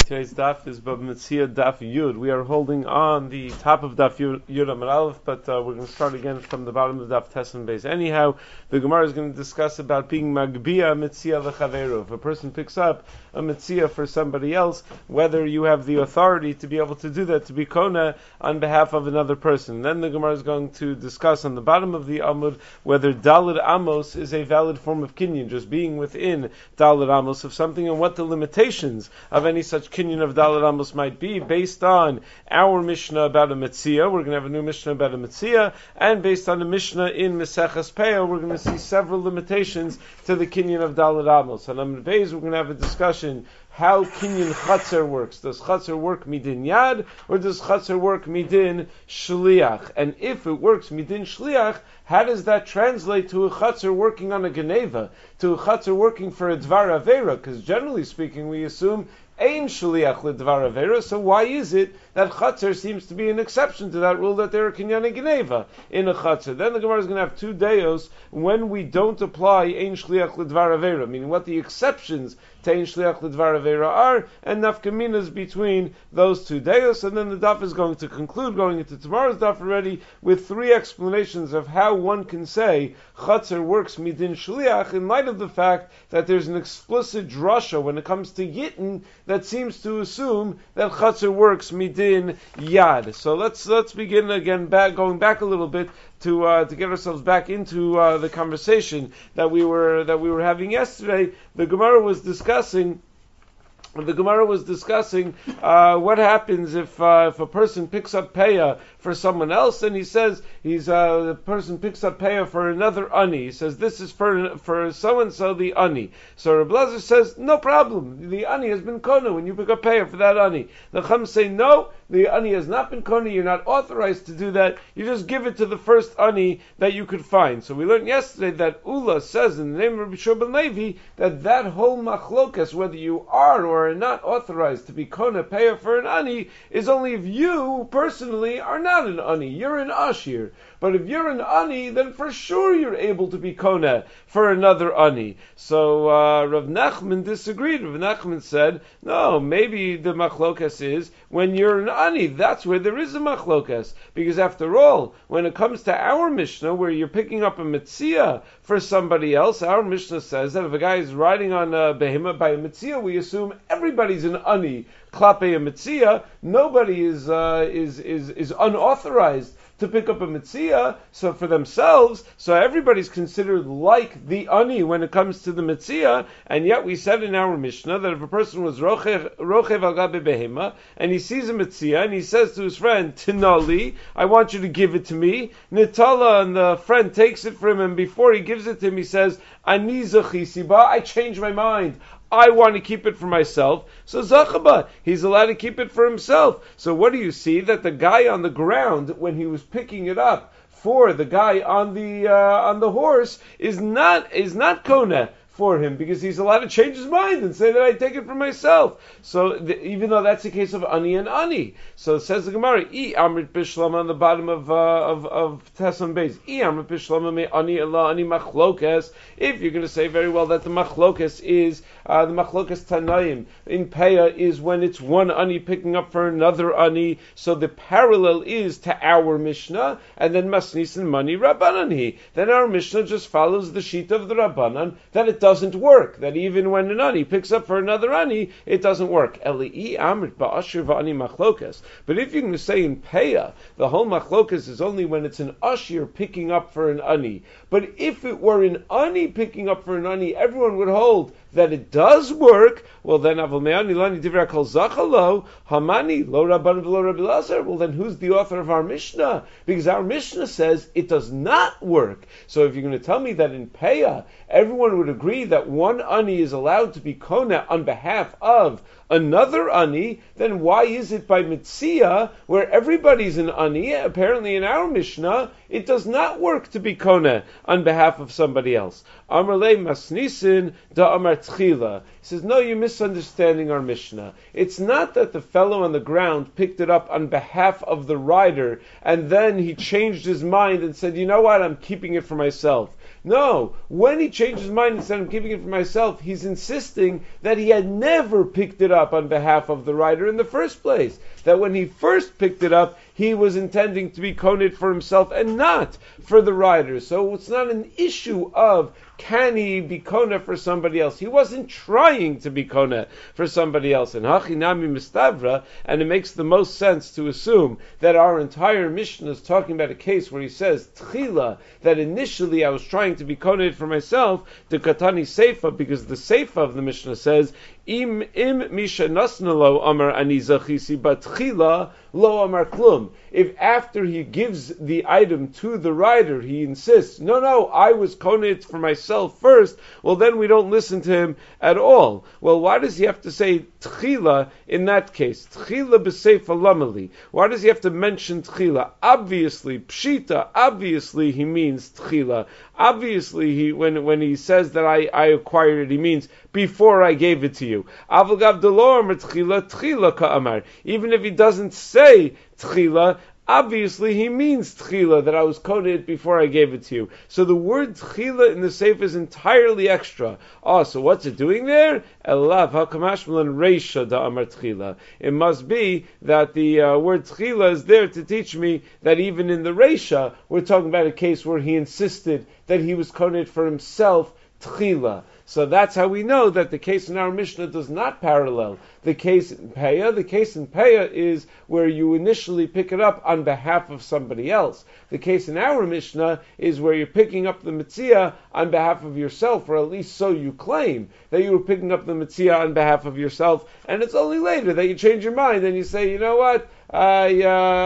Today's daf is Bab Metzia Daf Yud. We are holding on the top of Daf Yud Amud Aleph, but we're going to start again from the bottom of Daf Tes and Beis. Anyhow, the Gemara is going to discuss about being Magbia Metzia L'Chaveru. If a person picks up a Metzia for somebody else, whether you have the authority to be able to do that, to be Kona on behalf of another person. Then the Gemara is going to discuss on the bottom of the Amud whether Daled Amos is a valid form of kinyan, just being within Daled Amos of something, and what the limitations of any such kinyan of Daled Amos might be, based on our Mishnah about a Metzia. We're going to have a new Mishnah about a Metzia, and based on the Mishnah in Meseches Peah, we're going to see several limitations to the kinyan of Daled Amos. And on Beis, we're going to have a discussion how kinyan chatzar works. Does chatzar work midin yad, or does chatzar work midin shliach? And if it works midin shliach, how does that translate to a chatzar working on a geneva, to a chatzar working for a dvar avera? Because generally speaking, we assume ein shliach ledvar avera. So why is it that chatzar seems to be an exception to that rule, that there are kinyan and geneva in a chatzar? Then the Gemara is going to have two deos when we don't apply ein shliach ledvar avera, meaning what the exceptions to ein shliach ledvar avera are, and nafkaminas between those two deos. And then the daf is going to conclude, going into tomorrow's daf already, with three explanations of how one can say chatzar works midin shliach in light of the fact that there's an explicit drasha when it comes to yitn that seems to assume that chatzar works midin yad. So let's begin again, going back a little bit to get ourselves back into the conversation that we were having yesterday. The Gemara was discussing what happens if a person picks up payah for someone else, and he says the person picks up payah for another ani. He says this is for so and so the ani. So Reb Elazar says no problem. The ani has been kona when you pick up payah for that ani. The Chum say no. The ani has not been kona. You're not authorized to do that. You just give it to the first ani that you could find. So we learned yesterday that Ula says in the name of Rabbi Shua ben Levi that whole machlokas, whether you are or are not authorized to be kona payah for an ani, is only if you personally are not an ani. You're an ashir. But if you're an ani, then for sure you're able to be kona for another ani. So Rav Nachman disagreed. Rav Nachman said, no, maybe the machlokas is when you're an ani. That's where there is a machlokas. Because after all, when it comes to our Mishnah, where you're picking up a metzia for somebody else, our Mishnah says that if a guy is riding on a behemah by a metzia, we assume everybody's an ani. Klape a metzia, nobody is unauthorized to pick up a metzia, so for themselves, so everybody's considered like the ani when it comes to the metzia, and yet we said in our Mishnah that if a person was rochev al gabe behema, and he sees a metzia, and he says to his friend, Tinali, I want you to give it to me, Nitala, and the friend takes it from him, and before he gives it to him, he says, Ani zachisiba, I change my mind, I want to keep it for myself. So Zachaba, he's allowed to keep it for himself. So what do you see? That the guy on the ground, when he was picking it up for the guy on the horse, is not kona for him, because he's allowed to change his mind and say that I take it for myself. So even though that's the case of ani and ani, so it says the Gemara, I amrit bishlam on the bottom of Tesam Beis, I amrit bishlam me ani Allah ani machlokas. If you're going to say very well that the machlokas is the machlokas tanaim in Peah is when it's one ani picking up for another ani, so the parallel is to our Mishnah, and then masnis and mani rabbanani. Then our Mishnah just follows the sheet of the Rabbanan that it doesn't work, that even when an ani picks up for another ani, it doesn't work. But if you're going to say in Peah, the whole machlokas is only when it's an ashir picking up for an ani. But if it were an ani picking up for an ani, everyone would hold that it does work. Well then, Hamani lo Rabban v'lo Rabbi Elazar. Well then, who's the author of our Mishnah? Because our Mishnah says it does not work. So if you're going to tell me that in Peah, everyone would agree that one ani is allowed to be kona on behalf of another ani, then why is it by Metzia, where everybody's an ani, apparently in our Mishnah, it does not work to be kona on behalf of somebody else? Amarle masnisin da amar tchila. He says, no, you're misunderstanding our Mishnah. It's not that the fellow on the ground picked it up on behalf of the rider, and then he changed his mind and said, you know what, I'm keeping it for myself. No, when he changed his mind and said, I'm keeping it for myself, he's insisting that he had never picked it up on behalf of the writer in the first place. That when he first picked it up, he was intending to be koned for himself and not for the writer. So it's not an issue of can he be koneh for somebody else. He wasn't trying to be koneh for somebody else. And hachinami mistavra, and it makes the most sense to assume that our entire Mishnah is talking about a case where he says tchila, that initially I was trying to be koneh for myself, the katani seifa, because the seifa of the Mishnah says im misha nasnalo amar ani zachisi but tchila lo amar klum. If after he gives the item to the writer, he insists, no, I was koneh for myself first, well then we don't listen to him at all. Well, why does he have to say tchila in that case? Tchila b'seifa lamali. Why does he have to mention tchila? Obviously, pshita, obviously he means tchila. Obviously, when he says that I acquired it, he means before I gave it to you. Avagav delor tchila ka'amar. Even if he doesn't say tchila, obviously he means tchila, that I was coded it before I gave it to you. So the word tchila in the seif is entirely extra. Oh, so what's it doing there? Elav hakamashmalan reisha da amar tchila. It must be that the word tchila is there to teach me that even in the reisha, we're talking about a case where he insisted that he was coded for himself tchila. So that's how we know that the case in our Mishnah does not parallel the case in Peah. The case in Peah is where you initially pick it up on behalf of somebody else. The case in our Mishnah is where you're picking up the Metzia on behalf of yourself, or at least so you claim, that you were picking up the Metzia on behalf of yourself, and it's only later that you change your mind and you say, you know what, I'm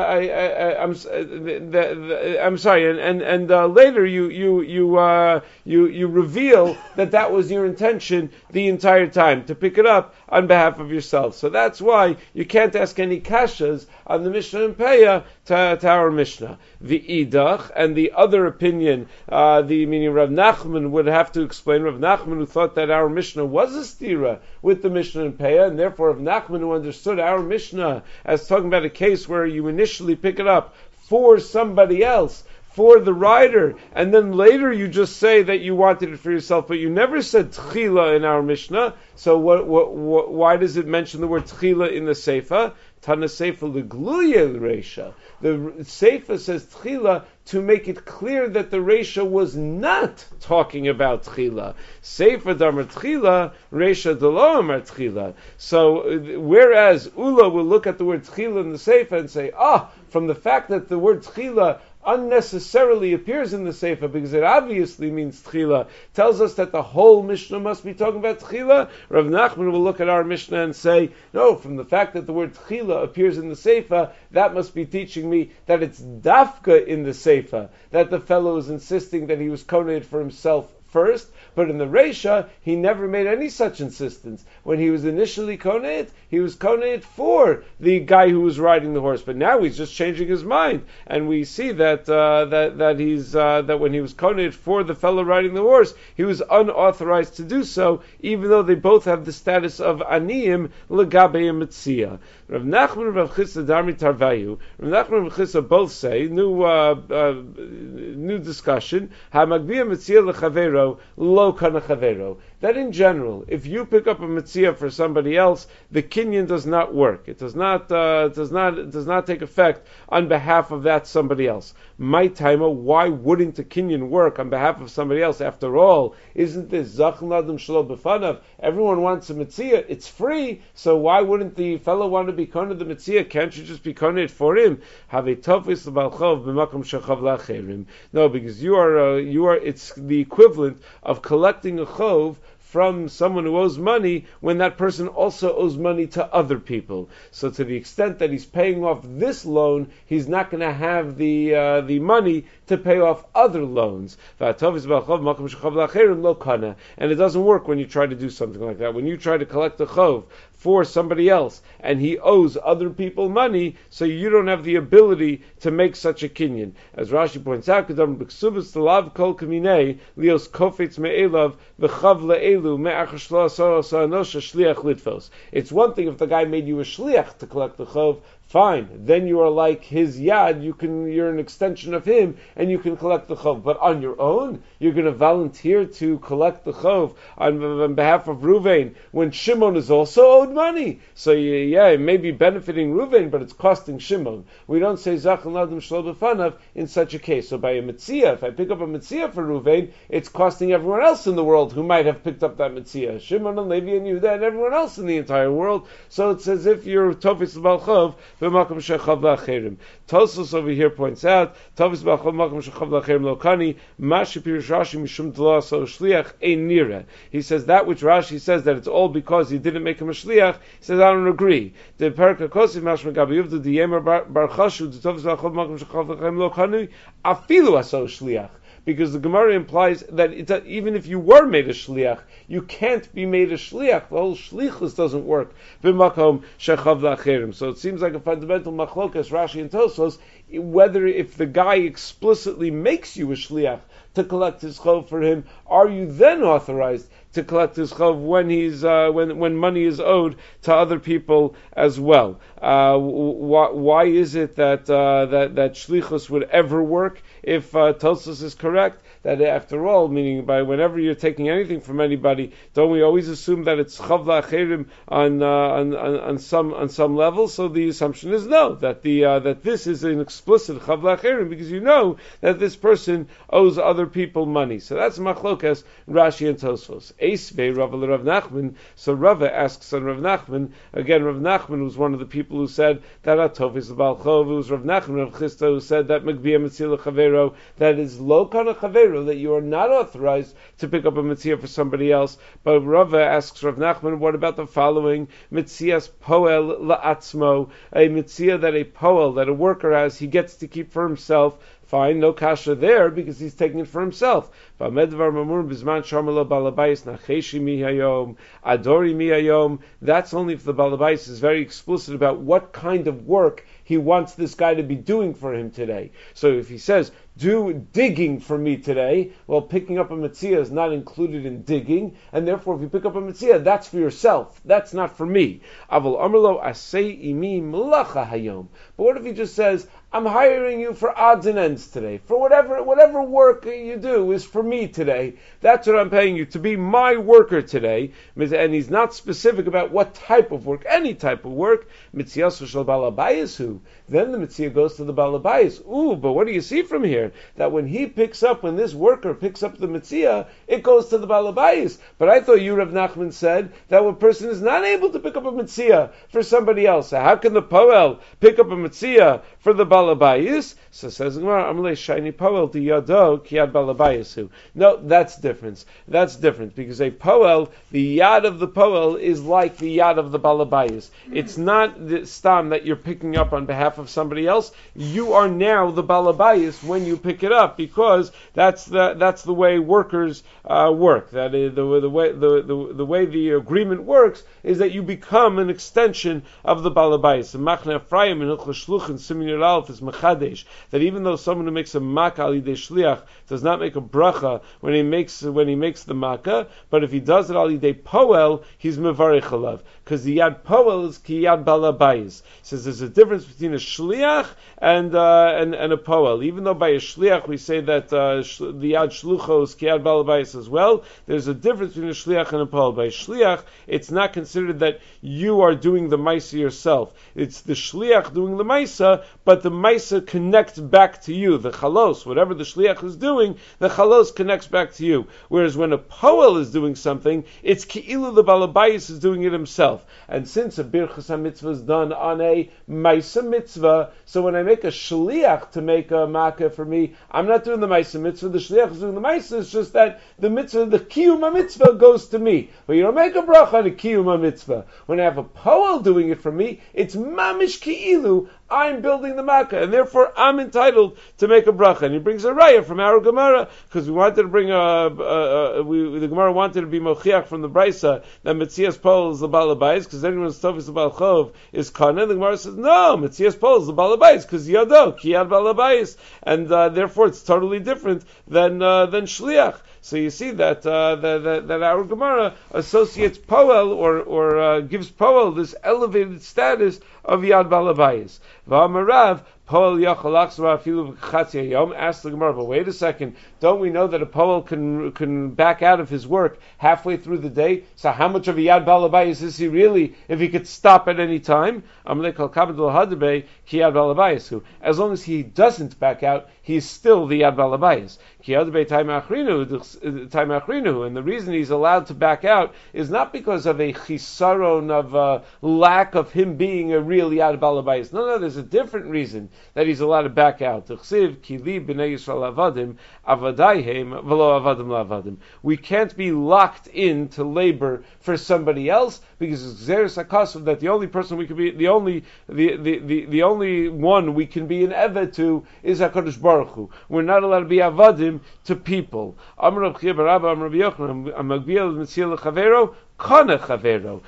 sorry, and later you reveal that was your intention the entire time, to pick it up on behalf of yourself. So that's why you can't ask any kashas on the Mishnah and Peah to our Mishnah. The idach, and the other opinion, meaning Rav Nachman would have to explain. Rav Nachman, who thought that our Mishnah was a stira with the Mishnah and Peah, and therefore Rav Nachman, who understood our Mishnah as talking about a case where you initially pick it up for somebody else, for the writer, and then later you just say that you wanted it for yourself, but you never said tchila in our Mishnah. So why does it mention the word tchila in the Seifa? Tana Seifa legluye reisha. The Seifa says tchila to make it clear that the reisha was not talking about tchila. Seifa damar tchila, reisha delo amar tchila. So whereas Ula will look at the word tchila in the Seifa and say, from the fact that the word tchila unnecessarily appears in the Seifa because it obviously means tchila, tells us that the whole Mishnah must be talking about tchila. Rav Nachman will look at our Mishnah and say, no, from the fact that the word tchila appears in the Seifa, that must be teaching me that it's dafka in the Seifa, that the fellow is insisting that he was koned for himself first, but in the Reisha, he never made any such insistence. When he was initially koned, he was koned for the guy who was riding the horse, but now he's just changing his mind, and we see that that when he was koned for the fellow riding the horse, he was unauthorized to do so, even though they both have the status of aniyim legabe metzia. Rav Nachman and Rav Chisda Darmi Tarvayu. Rav Nachman and Rav Chisda both say new discussion. Hamagbiya metzia lechavero lo kana chavero. That in general, if you pick up a metzia for somebody else, the kinyan does not work. It does not take effect on behalf of that somebody else. My timer, why wouldn't a kinyan work on behalf of somebody else? After all, isn't this zachin adam shelo b'fanav? Everyone wants a metzia. It's free, so why wouldn't the fellow want to be koned the metzia? Can't you just be koned it for him? Have a tofis l'balchov b'makom shechav la'acherim. No, because you are. It's the equivalent of collecting a chov from someone who owes money when that person also owes money to other people. So to the extent that he's paying off this loan, he's not going to have the money to pay off other loans. And it doesn't work when you try to do something like that. When you try to collect a chov for somebody else, and he owes other people money, so you don't have the ability to make such a kinyan. As Rashi points out, Kedam b'ksubas t'lav kol kaminei lios kofetz me'elav v'chav le'elu me'ach shlo sa'anosha shliach litfos. It's one thing if the guy made you a shliach to collect the chov, fine. Then you are like his yad. You're an extension of him, and you can collect the chov. But on your own, you're going to volunteer to collect the chov on behalf of Ruvain when Shimon is also owed money. So it may be benefiting Ruvain, but it's costing Shimon. We don't say Zachan Ladim Shlo B'fanav in such a case. So by a mitzvah, if I pick up a mitzvah for Ruvain, it's costing everyone else in the world who might have picked up that mitzvah. Shimon and Levi and Yehuda and everyone else in the entire world. So it's as if you're Tofis B'al Chov b'makom shechav la'acherim. Tosos over here points out, Tofis B'al Chov b'makom shechav la'acherim lo kani, ma shepirish Rashi mishum d'lo so shliach ein nira. He says that which Rashi says that it's all because he didn't make him a shliach. He says I don't agree. The Perka Kosiv mashma gabayuvdu the yemer bar chashu the Tofis B'al Chov b'makom shechav la'acherim lo kani afilu aso shliach. Because the Gemara implies that even if you were made a shliach, you can't be made a shliach. The whole shlichus doesn't work. B'makom shechav la'acherim. So it seems like a fundamental machlokas, Rashi and Tosos, whether if the guy explicitly makes you a shliach to collect his chov for him, are you then authorized to collect his chov when he's when money is owed to other people as well? Why is it that shlichus would ever work if Tosos is correct? That after all, meaning by whenever you're taking anything from anybody, don't we always assume that it's chav la'acherim on some level? So the assumption is no, that that this is an explicit chav la'acherim because you know that this person owes other people money. So that's machlokas Rashi and Tosfos. Eisvei Rava Rav Nachman. So Rava asks on Rav Nachman again. Rav Nachman was one of the people who said that atov is the Baal Chov. It was Rav Nachman Rav Chisda who said that Magbiya Metzila Chavero, that is lo kana Chavero, that you are not authorized to pick up a mitzvah for somebody else. But Rava asks Rav Nachman, what about the following mitzias poel la'atzmo, a mitzvah that a poel, that a worker has, he gets to keep for himself? Fine, no kasha there because he's taking it for himself. That's only if the balabais is very explicit about what kind of work he wants this guy to be doing for him today. So if he says, do digging for me today, well, picking up a mitzvah is not included in digging, and therefore if you pick up a mitzvah, that's for yourself. That's not for me. But what if he just says, I'm hiring you for odds and ends today. For whatever work you do is for me today. That's what I'm paying you, to be my worker today. And he's not specific about what type of work, any type of work. Then the mitzvah goes to the balabayis. Ooh, but what do you see from here? That when this worker picks up the mitzvah, it goes to the balabayis. But I thought you, Rav Nachman, said that a person is not able to pick up a mitzvah for somebody else. So how can the poel pick up a mitzvah for the balabayis? So says Gemara, Amalei shayni poel di yado kiyad balabayisu. No, that's different. That's different because a poel, the yad of the poel is like the yad of the balabayis. It's not the stam that you're picking up on behalf of somebody else. You are now the balabayis when you pick it up because that's the way workers work. That is the way the agreement works is that you become an extension of the balabayis. Machne Ephraim in Hilchos Shluchim Siman Yud Aleph is mechadesh that even though someone who makes a makkah al yidei shliach does not make a bracha when he makes the makkah, but if he does it al yidei poel, he's mevarich alav because the yad poel is ki yad balabayis. Says there's a difference between a shliach and a poel. Even though by a shliach we say that the yad shlucho is ki yad balabayis as well, there's a difference between a shliach and a poel. By a shliach, it's not considered that you are doing the maisa yourself. It's the shliach doing the maisa, but the maisa connects back to you. The chalos, whatever the shliach is doing, the chalos connects back to you. Whereas when a poel is doing something, it's ki'ilu the balabayis is doing it himself. And since a birchas mitzvah is done on a maisa mitzvah, so when I make a shliach to make a makkah for me, I'm not doing the maisa mitzvah. The shliach is doing the maisa. It's just that the mitzvah, the kiyum mitzvah, goes to me. But you don't make a bracha on a kiyum mitzvah. When I have a poel doing it for me, it's mamish ki'ilu I'm building the Makkah, and therefore I'm entitled to make a bracha. And he brings a raya from our Gemara, because we wanted to bring the Gemara wanted to be mochiach from the Brisa that Metzias Pol is the Balabais, because anyone's Tofis the Balchov is Kana. The Gemara says, no, Metzias Pol is the Balabais, because Yado, Kiyad Balabais, and therefore it's totally different than Shliach. So you see that that our Gemara associates Poel or gives Poel this elevated status of Yad Balabayis. V'amarav Poel yachal achzor afilu v'chatzi hayom. Ask the Gemara, but wait a second, don't we know that a Poel can back out of his work halfway through the day? So how much of a Yad Balabayis is he really if he could stop at any time? As long as he doesn't back out, he's still the Yad Balabayis. And the reason he's allowed to back out is not because of a chisaron, of a lack of him being a real Yad Balabayis. No, there's a different reason that he's allowed to back out. We can't be locked into labor for somebody else, because it's Xeris HaKasav that the only person we can be, the only one we can be an Eved to is HaKadosh Baruch Hu. We're not allowed to be Avadim to people. Amar Rav Chia bar Abba, Amar Rabbi Yochanan, Amagbiel Metzia Lechavero, Kana Chavero.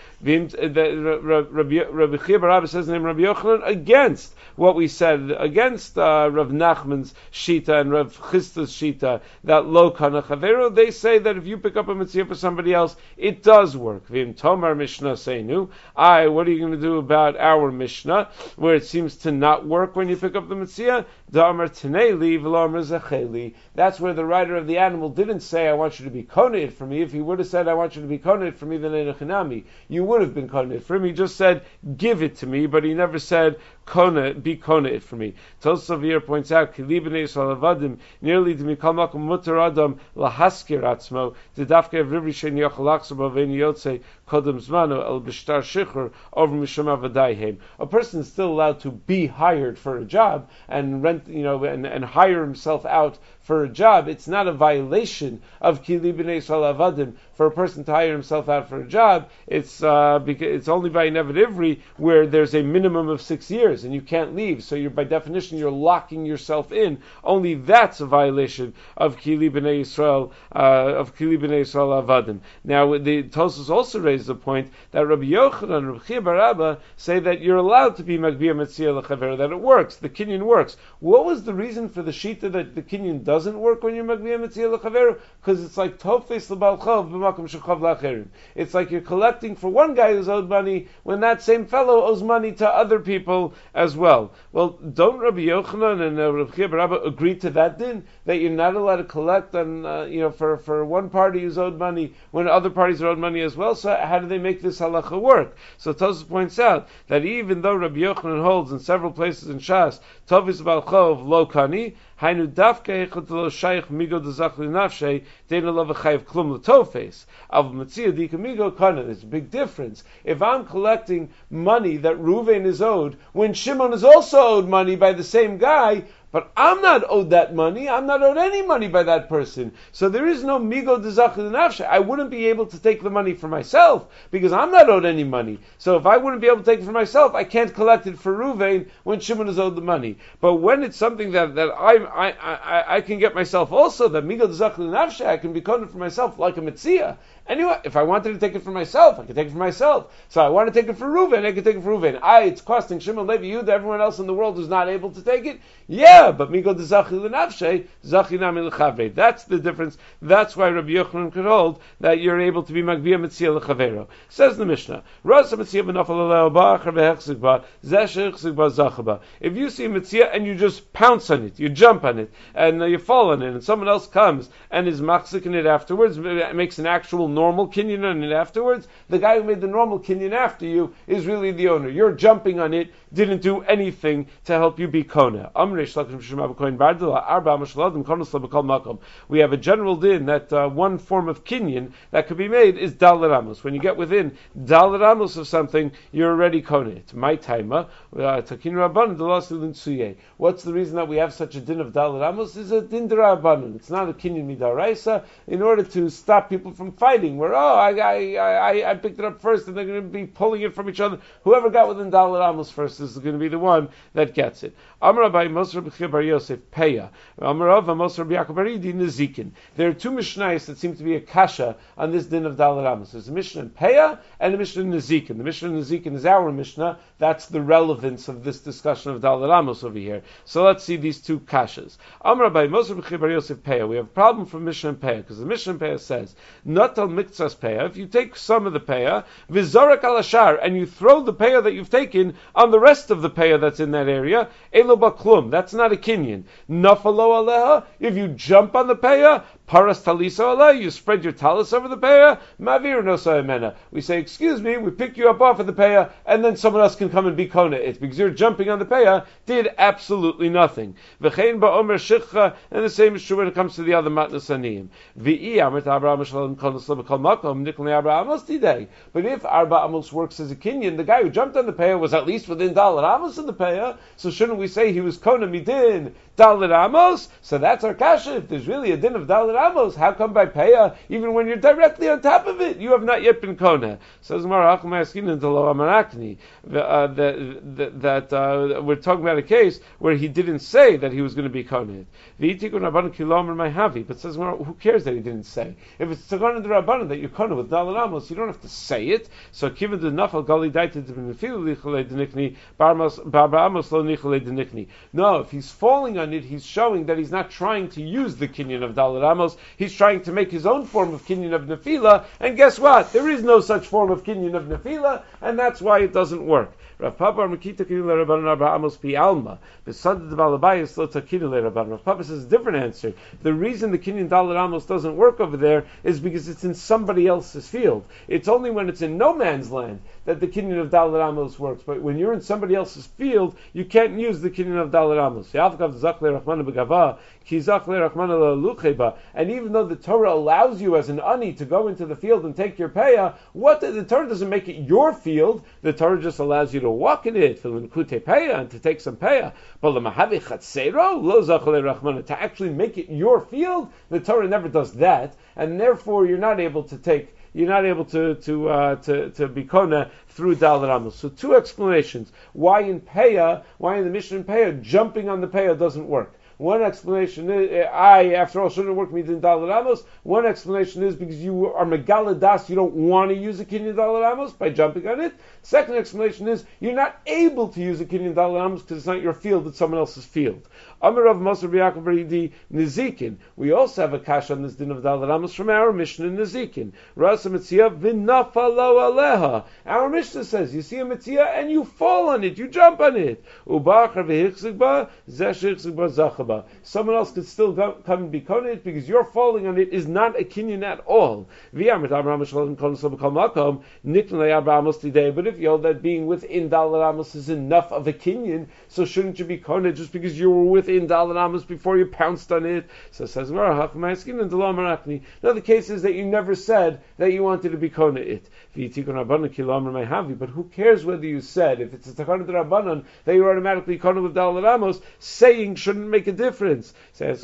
Rabbi Chia bar Abba says the name Rabbi Yochanan against what we said, against Rav Nachman's Shita and Rav Chista's Shita, that Lo Kana Chavero. They say that if you pick up a Metzia for somebody else, it does work. Vim Tomar Mishnah Seinu. What are you going to do about our Mishnah, where it seems to not work when you pick up the Metzia? Da'amar Teneli V'lo Zacheli. That's where the writer of the animal didn't say, I want you to be koneit for me. If he would have said, I want you to be koneit for me, then Einachinami, you would have been koneit for him. He just said, give it to me, but he never said, be koneit for me. Tosavir points out, Kili b'nei Yisrael avadim, nearly to mikal makom mutar adam lahaskir atzmo, the dafke of rivri shein yochel achzor b'vein yotze kodem zmano el b'shtar shichur over mishum avadayhem. A person is still allowed to be hired for a job and rent, and hire himself out for a job. It's not a violation of Kili b'nei Yisrael avadim for a person to hire himself out for a job. It's only by an Eved Ivri where there's a minimum of 6 years and you can't leave. So by definition you're locking yourself in. Only that's a violation of Kili b'nei Yisrael avadim. Now the Tosfos also raises the point that Rabbi Yochanan and Rabbi Chia bar Abba say that you're allowed to be Magbia Metzia L'Chaver, that it works, the Kinyan works. What was the reason for the Shita that the Kinyan doesn't work when you're Magbia Metzia L'Chaver? Because it's like Tofes L'Bal Chov b'makom shechav l'Acherim. It's like you're collecting for one guy who's owed money when that same fellow owes money to other people as well. Well, don't Rabbi Yochanan and Rabbi Chia bar Abba agree to that din, that you're not allowed to collect on for one party who's owed money when other parties are owed money as well? So how do they make this halacha work? So Tosfos points out that even though Rabbi Yochanan holds in several places in Shas, Tofis Bal Chov lo kani, hainu dafke echad lo shaykh migo dezach linafshe, deina lo v'chayiv klum l'tofes. Av metzia dika migo kana. There's a big difference. If I'm collecting money that Reuven is owed, when Shimon is also owed money by the same guy, but I'm not owed that money. I'm not owed any money by that person. So there is no migo dezach linafshe. I wouldn't be able to take the money for myself because I'm not owed any money. So if I wouldn't be able to take it for myself, I can't collect it for Reuven when Shimon is owed the money. But when it's something that I can get myself also, that migo dezach linafshe, I can be coded for myself like a metzia. Anyway, if I wanted to take it for myself, I could take it for myself. So I want to take it for Reuven, I could take it for Reuven. It's costing Shimon, Levi, Yehuda, everyone else in the world who's not able to take it. Yeah, but migo dezachi l'nafshe, zachi nami l'chavre. That's the difference. That's why Rabbi Yochanan could hold that you're able to be magbia metzia l'chavero. Says the Mishnah, Rasa metzia b'nafal ale'obah, charve hechzigba, zesh hechzigba zachaba. If you see a metzia and you just pounce on it, you jump on it, and you fall on it, and someone else comes and is machzik in it afterwards, makes an actual normal kinyan on it afterwards, the guy who made the normal kinyan after you is really the owner. You're jumping on it, didn't do anything to help you be kona. We have a general din that one form of kinyan that could be made is dal ramos. When you get within dal ramos of something, you're already kona. It's my taima. What's the reason that we have such a din of dal ramos? Is a din d'Rabbanan. It's not a kinyan midaraisa. In order to stop people from fighting, fighting, where I picked it up first, and they're going to be pulling it from each other. Whoever got within Dalet Amos first is going to be the one that gets it. Amar Abai Moshe Rabbi Bar Yosef Peya. Amar Rav Moshe Rabbi Yaakov Bar Yidi Nezikin. There are two Mishnayos that seem to be a kasha on this din of Dalet Amos. There's a Mishnah in Peya and a Mishnah in Nezikin. The Mishnah in Nezikin is our Mishnah. That's the relevance of this discussion of Dalet Amos over here. So let's see these two kashas. Amar Abai Moshe Rabbi Bar Yosef Peya. We have a problem from Mishnah in Peya because the Mishnah in Peya says Natal Miktsas Peya. If you take some of the Peya, Vizorak al Ashar, and you throw the Peya that you've taken on the rest of the Peya that's in that area, Elo Baklum. That's not a kinyan. Nafalo Aleha. If you jump on the Peya, Paras Talisa Aleh, you spread your talis over the Peya, Mavir Nosa Emena. We say, excuse me, we pick you up off of the Peya, and then someone else can come and be Kona it, because you're jumping on the Peya, did absolutely nothing. V'chein ba'omer shichcha, and the same is true when it comes to the other matnas aniyim. V'i amrit Abraham shalom kol neslo b'kol makom, nikol Abraham amos tidei. But if Arba Amos works as a kinyan, the guy who jumped on the Peya was at least within Dalet Amos in the Peya, so shouldn't we say he was Kona midin Dalet Amos? So that's our kasha. If there's really a din of Dalet Amos, how come by Peya, even when you're directly on top of it, you have not yet been Kona? Says Mara Achmaskin into Lo Amarakni that we're talking about a case where he didn't say that he was going to be Kona. But says Mara, who cares that he didn't say? If it's Tzagana the Rabbanan that you're Kona with Dalet Amos, you don't have to say it. So given the Nafal Gali Daited no, if he's falling on it, he's showing that he's not trying to use the kinyan of Dalet Amos. He's trying to make his own form of kinyan of Nefila, and guess what? There is no such form of kinyan of Nefila, and that's why it doesn't work. Rav Papa Makita Kinyan Rabbanan Arba Amos Pi Alma. Besad the Balabayas Lo Takinyan Rabbanan. Rav Papa says a different answer. The reason the kinyan Dalet Amos doesn't work over there is because it's in somebody else's field. It's only when it's in no man's land that the kinyan of Dalet Amos works. But when you're in somebody else's field, you can't use the kinyan of Dalet Amos. And even though the Torah allows you as an ani to go into the field and take your payah, the Torah doesn't make it your field. The Torah just allows you to walk in it, and to take some payah. To actually make it your field, the Torah never does that, and therefore you're not able to be kona through Dalet Amos. So two explanations why in the Mishnah in Peya, jumping on the Peya doesn't work. One explanation is, after all, shouldn't work with Dalet Amos. One explanation is because you are megaladas, you don't want to use a kinyan Dalet Amos by jumping on it. Second explanation is you're not able to use a kinyan Dalet Amos because it's not your field, it's someone else's field. Amar Rav Moshe Rabbi Yaakov Bar Yidi Nezikin. We also have a kash on this din of Dalet Amos from our Mishnah in Nezikin. Rasa Mitzia v'nafalo aleha. Our Mishnah says you see a Mitzia and you fall on it, you jump on it. Ubachar v'hichzik ba zeshhichzik ba zachaba. Someone else could still come and be kona it because you're falling on it is not a kinyan at all. But if you hold that being within Dalet Amos is enough of a kinyan, so shouldn't you be kona just because you were within Dalet Amos before you pounced on it? So it says, now the case is that you never said that you wanted to be kona it. But who cares whether you said, if it's a takana d'Rabbanan, that you're automatically kona with Dalet Amos, saying shouldn't make a difference. The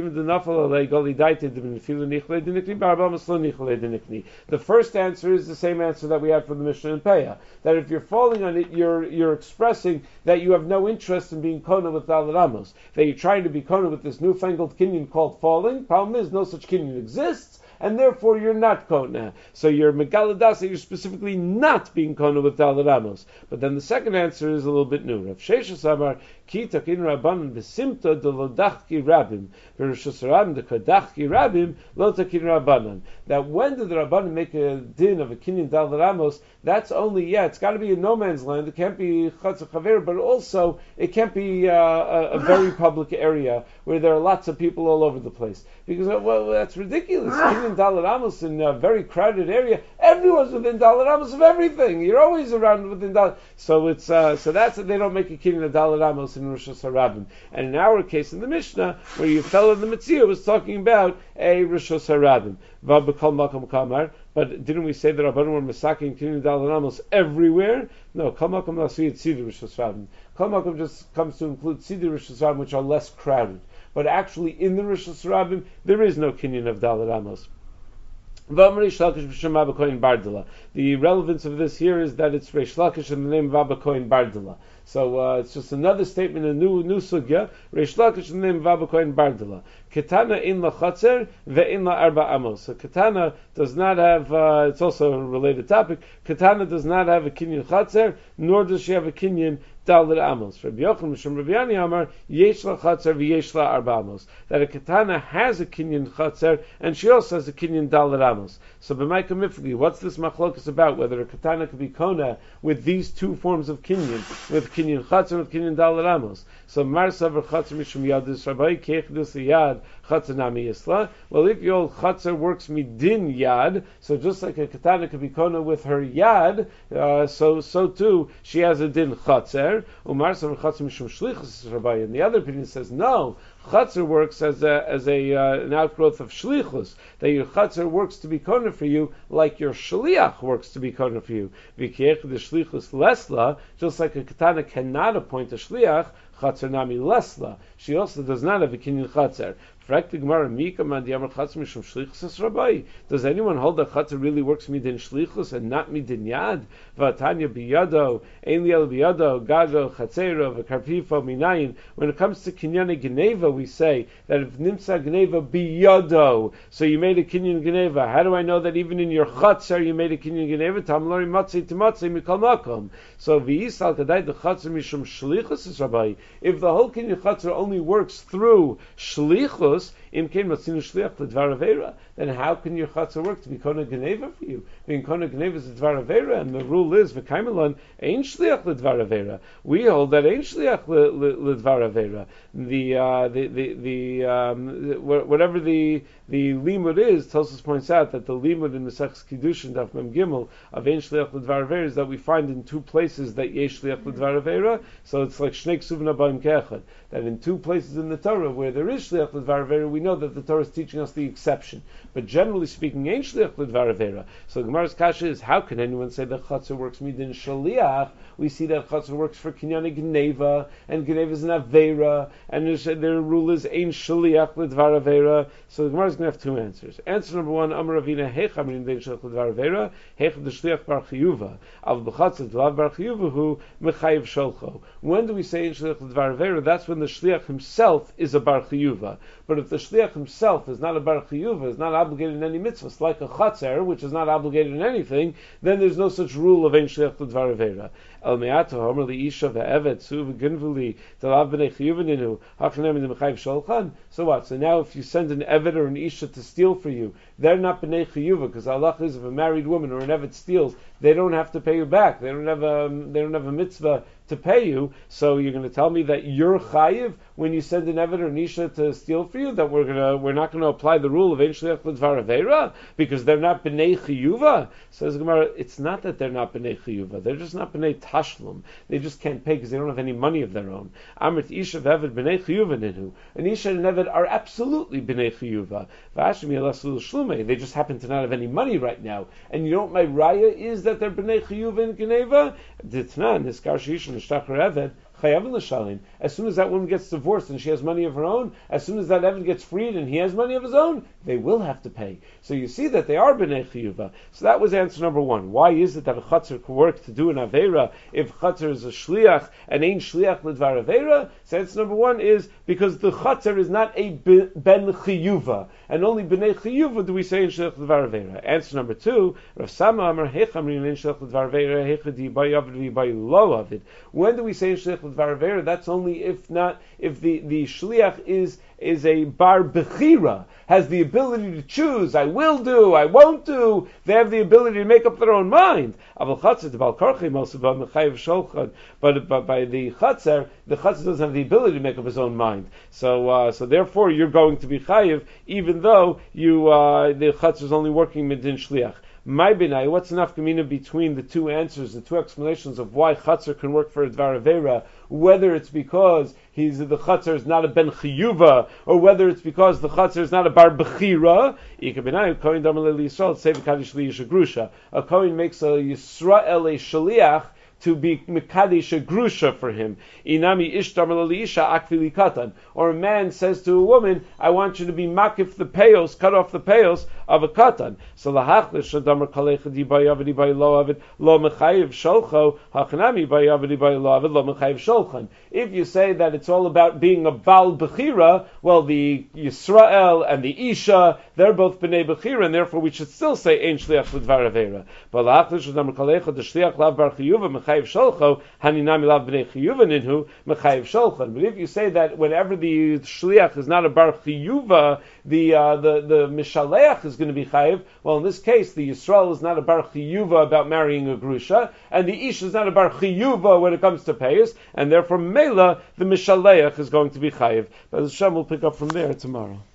first answer is the same answer that we had from the Mishnah in Peya, that if you're falling on it, you're expressing that you have no interest in being kona with Dalet Amos, that you're trying to be kona with this newfangled kinyan called falling. Problem is, no such kinyan exists, and therefore you're not kona. So you're megaladas, you're specifically not being kona with Dalet Amos. But then the second answer is a little bit new. Rav Sheshes Amar ki takin rabbanan b'simta de lo dachki rabim v'rishus rabim de kadachki rabim lo takin rabbanan. That when did the rabbanan make a din of a kinyan Dalet Amos? That's only it's got to be in no man's land. It can't be chatz chaver, but also it can't be a very public area where there are lots of people all over the place. Because that's ridiculous. Kinyan Dalet Amos in a very crowded area, everyone's within Dalet Amos of everything. You're always around within Dalet. So it's so that's they don't make a kinyan of Dalet Amos in Rosh Hashanah. And in our case in the Mishnah, where you fell in the Mitzvah, was talking about a Rosh Hashanah. But didn't we say that Rabbanan were masaking kinyan Dalet Amos everywhere? No, Kol Makom Lasuyit Tzidi Rosh Hashanah. Kol Makom just comes to include Tzidi Rosh Hashanah, which are less crowded. But actually, in the Rosh Hashanah, there is no kinyan of Dalet Amos. The relevance of this here is that it's Reish Lakish in the name of Abba Kohen Bardala. So it's just another statement, a new sugya. Reish Lakish in the name of Abba Kohen Bardala. Ketana in la chatzer ve'in la arba amos. So Ketana does not have. It's also a related topic. Ketana does not have a kinyan chatzer, nor does she have a kinyan Dalit Amos. Rabbi Yochanan Mishum Rabbi Yani Amar Yesh La Chatzer v'Yesh La Arba Amos. That a Ketana has a kinyan Chatzer and she also has a kinyan Dalit Amos. So b'Maika Mifli, what's this machlokas about? Whether a Ketana could be kona with these two forms of kinyan, with kinyan Chatzer and with kinyan Dalit Amos. So Mar Savar Chatzer Mishum Yadis Rabbi Keichdus Yad Chatzer Nami Yisla. Well, if your Chatzer works midin Yad, so just like a Ketana could be kona with her Yad, so too she has a din Chatzer. And the other opinion says no. Chatzar works as an outgrowth of shlichus. That your chatzar works to be kona for you, like your shliach works to be kona for you. V'kiech the shlichus lesla, just like a ketana cannot appoint a shliach, chatzar nami lesla. She also does not have a kinyan chatzar. Does anyone hold that chatzar really works midin shlichus and not midin yad? V'atanya biyado, ein liel biyado, gago chatzero, v'karpifo minayin. When it comes to kinyane geneva, we say that if nimsa geneva biyado, so you made a kinyan geneva. How do I know that even in your chatzar you made a kinyan geneva? Tamlori matzei tematzei mikol makom. So v'yisal kadai the chatzar mishum shlichus is rabbi. If the whole kinyan chatzar only works through shlichus, then how can your chatzar work to be kona geneva for you? Being kona geneva is a dvar avera, and the rule is v'kaimelon ein shliach ledvar avera. We hold that ein shliach ledvar avera. Whatever the limud is, Tosfos points out that the limud in the Masechus Kiddushin Daf Mem Gimel of ein shliach ledvar avera is that we find in two places that yesh shliach ledvar avera. So it's like shnei ksuvna ba'im ke'echad, that in two places in the Torah where there is shliach ledvar avera, we know that the Torah is teaching us the exception. But generally speaking, ain't shliach ledvar avera. So the Gemara's kasha is, how can anyone say that chatzar works midin shaliach? We see that chatzar works for kinyane geneva, and geneva is an avera, and their rule is ain't shaliach ledvar avera. So the Gemara is going to have two answers. Answer number one, Amar Ravina hech amrin dein shliach ledvar avera, hech the shliach bar chiyuva, av b'chatzar delav bar chiyuva hu mechayiv sholcho. When do we say ain't shliach ledvar avera? That's when the shliach himself is a bar chiyuva. But if the shliach himself is not a bar chiyuva, is not obligated in any mitzvahs, like a chatzar, which is not obligated in anything, then there's no such rule of ein shliach ledvar avera. El me'ato homer li'isha ve'evet su v'ginvuli delav b'nei chiyuvaninu hachnem in the mechayiv sholchan. So what? So now if you send an evet or an isha to steal for you, they're not b'nei chiyuva, because Allah is if a married woman or an evet steals, they don't have to pay you back. They don't have a mitzvah to pay you. So you're going to tell me that you're chayiv when you send an evet or an isha to steal for you, that we're not going to apply the rule of ein shliach ledvar avera because they're not b'nei chiyuva? Says Gemara, it's not that they're not b'nei chiyuva, they're just not b'nei tashlum. They just can't pay because they don't have any money of their own. Amrit isha ve'evet b'nei chiyuva ninu. An isha and an evet are absolutely b'nei chiyuva. V'ashmi alasul shlume. They just happen to not have any money right now. And you know what my raya is that they're b'nei chiyuva in Geneva? Ditnan niskar sheisha nishtachar evet. As soon as that woman gets divorced and she has money of her own, as soon as that Evan gets freed and he has money of his own, they will have to pay. So you see that they are b'nei chiyuva. So that was answer number one. Why is it that a chatzar can work to do an avera if chatzar is a shliach and ain't shliach ledvar avera? So answer number one is because the chatzar is not a ben chiyuva, and only b'nei chiyuva do we say in shliach ledvar avera. Answer number two, Rav Sama Amar hechamrin in shliach ledvar avera hechadi bayavid lo avid. When do we say in shliach ledvar avera? That's only if the shliach is a bar bechira, has the ability to choose, I will do, I won't do. They have the ability to make up their own mind. But by the chatzar doesn't have the ability to make up his own mind. So therefore you're going to be chayiv, even though the chatzar is only working midin shliach. My binai, what's enough kamina between the two answers, the two explanations of why chatzar can work for a dvar avera, whether it's because the chatzar is not a ben chiyuva, or whether it's because the chatzar is not a bar bechira. A Kohen makes a Yisrael a shaliach to be mekadesh a grusha for him. Inami ishtar isha akvili katan. Or a man says to a woman, I want you to be makif the peos, cut off the peos of a katan. So lahachlish shadamar kalecha di bayavadi by lo avid lo mechayiv sholcho hachanami bayavadi by lo avid lo mechayiv sholchan. If you say that it's all about being a bal bechira, well, the Yisrael and the Isha, they're both b'nei bechira, and therefore we should still say ein shliach l'dvar avera. But lahachlish shadamar kalecha the shliach lav bar chiyuva mechayiv sholcho haninami lav b'nei chiyuva ninhu mechayiv sholchan. But if you say that whenever the shliach is not a bar chiyuva, the mishaleach is going to be chayiv. Well, in this case, the Yisrael is not a bar chiyuva about marrying a grusha, and the Isha is not a bar chiyuva when it comes to payas, and therefore mela the mishaleach is going to be chayiv. But Hashem will pick up from there tomorrow.